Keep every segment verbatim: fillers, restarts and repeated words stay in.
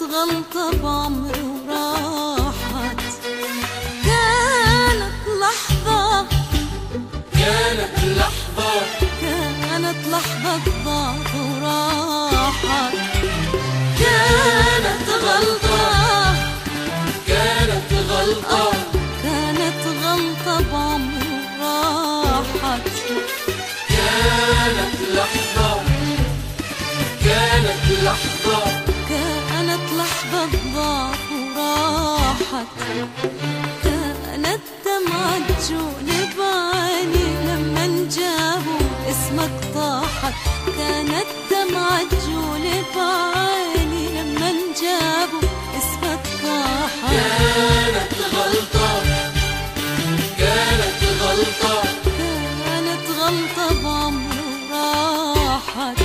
غلطة بعمري وراحت. كانت لحظة كانت لحظة كانت لحظة ضاعت وراحت. كانت غلطة كانت غلطة كانت غلطة بعمري وراحت. كانت لحظة كانت لحظة كانت لحظة ضاعت وراحت. كانت دمعة جولي بعيني لما انجابوا اسمك طاحت. كانت دمعة جولي بعيني لما انجابوا اسمك طاحت. كانت غلطة كانت غلطة كانت غلطة بعمري راحت.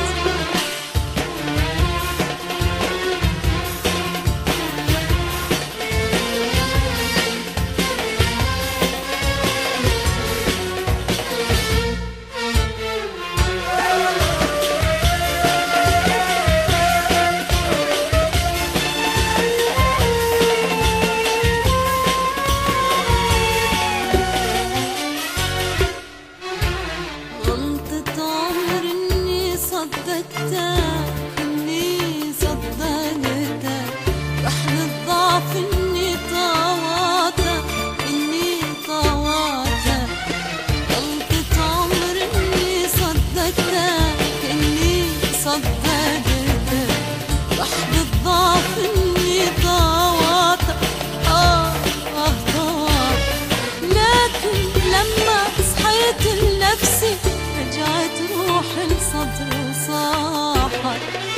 صدقتك إني صدقتك. رحم الضعف إني طوعتك إني طوعتك. غلطة عمر إني صدقتك إني صدقتك. رحم الضعف إني طوعتك آه آه طوعتك. لكن لما صحيت لنفسي رجعت روحي لصدري وصاحت.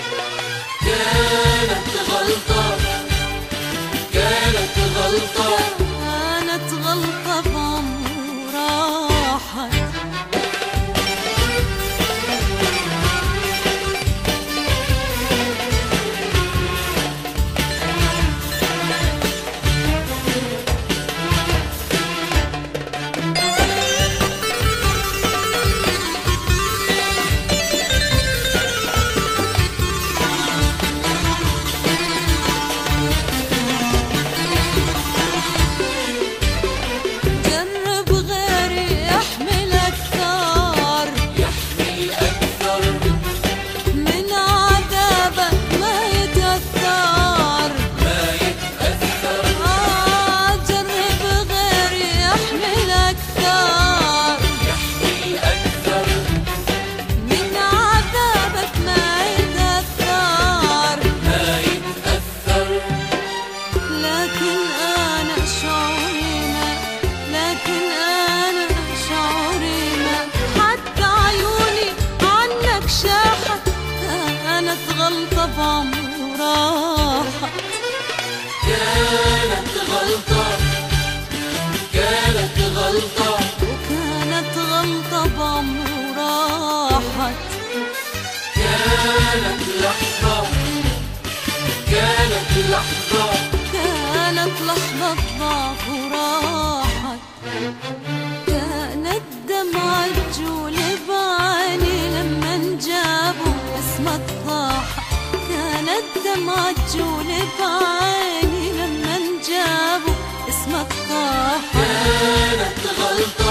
كانت غلطة كانت غلطة كانت غلطة بعمري راحت. غلطة بعمري راحت. كانت غلطة كانت غلطة وكانت غلطة بعمري راحت. كانت لحظة كانت لحظة كانت لحظة ضعف وراحت. كانت دمعة جولي بعيني لما انجابوا اسمك طاحت. كانت دمعة جولي بعيني لما انجابوا اسمك طاحت. كانت غلطة